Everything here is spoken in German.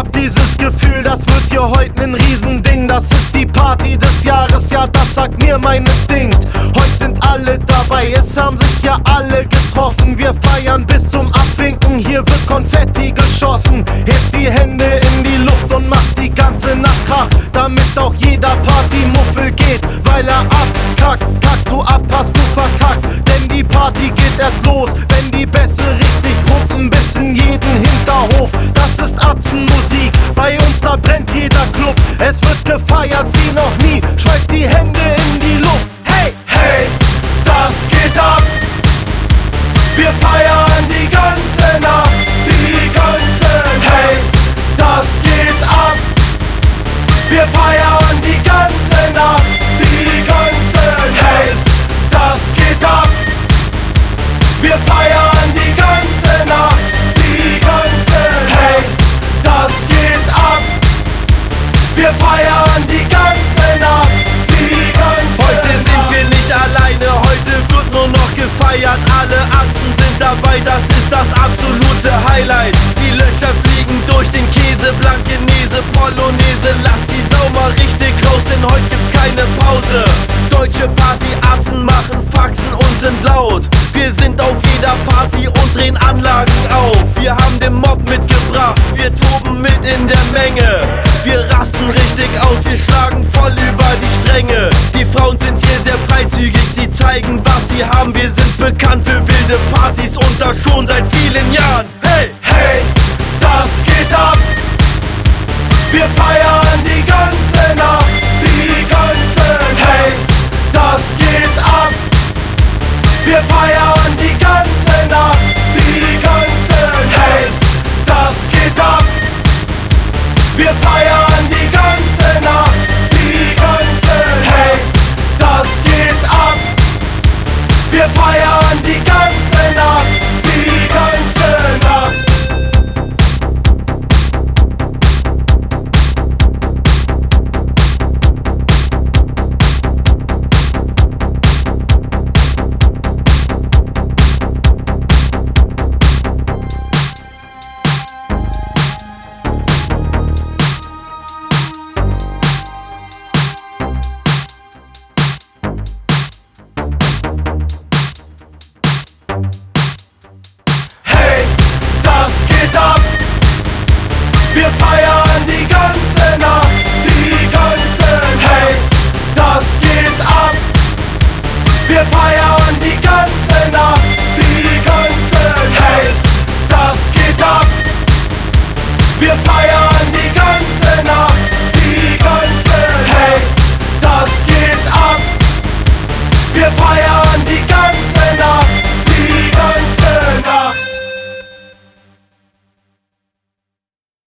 hab dieses Gefühl, das wird hier heute ein Riesending. Das ist die Party des Jahres, ja das sagt mir mein Instinkt. Heute sind alle dabei, es haben sich ja alle getroffen. Wir feiern bis zum Abwinken, hier wird Konfetti geschossen. Hebt die Hände in die Luft und macht die ganze Nacht Krach, damit auch jeder Partymuffel geht, weil er abkackt. Kackst du ab, hast du verkackt, denn die Party geht erst los, wenn die Bässe richtig pumpen bis in jeden Hinterhof. Das ist Atzenmusik, bei uns da brennt jeder Club. Es wird gefeiert wie noch nie, schmeißt die Hände in die Luft. Hey, hey, das geht ab. Wir feiern die ganze Nacht, die ganze Nacht. Hey, das geht ab. Wir feiern die ganze Nacht, die ganze Nacht. Hey, das geht ab. Wir feiern die ganze Nacht, die ganze Nacht. Hey, das geht ab. Wir feiern die ganze Nacht, die ganze Nacht. Heute sind wir nicht alleine, heute wird nur noch gefeiert. Alle Atzen sind dabei, das ist das absolute Highlight. Die Löcher fliegen durch den Käse, Blankenese, Polonaise. Lass die Sau mal richtig raus, denn heute gibt's keine Pause. Deutsche Partyatzen machen Faxen und sind laut. Wir sind auf jeder Party und drehen Anlagen auf. Wir haben den Mob mitgebracht, wir toben mit in der Menge. Wir rasten richtig aus, wir schlagen voll über die Stränge. Die Frauen sind hier sehr freizügig, sie zeigen, was sie haben. Wir sind bekannt für wilde Partys und das schon seit vielen Jahren. Hey, hey, das geht ab. Wir feiern die ganze Nacht, die ganze Nacht. Hey, das geht ab. Wir feiern die ganze Nacht, die ganze Nacht. Hey, das geht ab. Wir feiern die ganze Nacht, die ganze Nacht. Hey, das geht ab. Wir feiern die ganze Nacht, die ganze Nacht. Wir feiern die ganze Nacht, die ganze Nacht. Hey, das geht ab. Wir feiern die ganze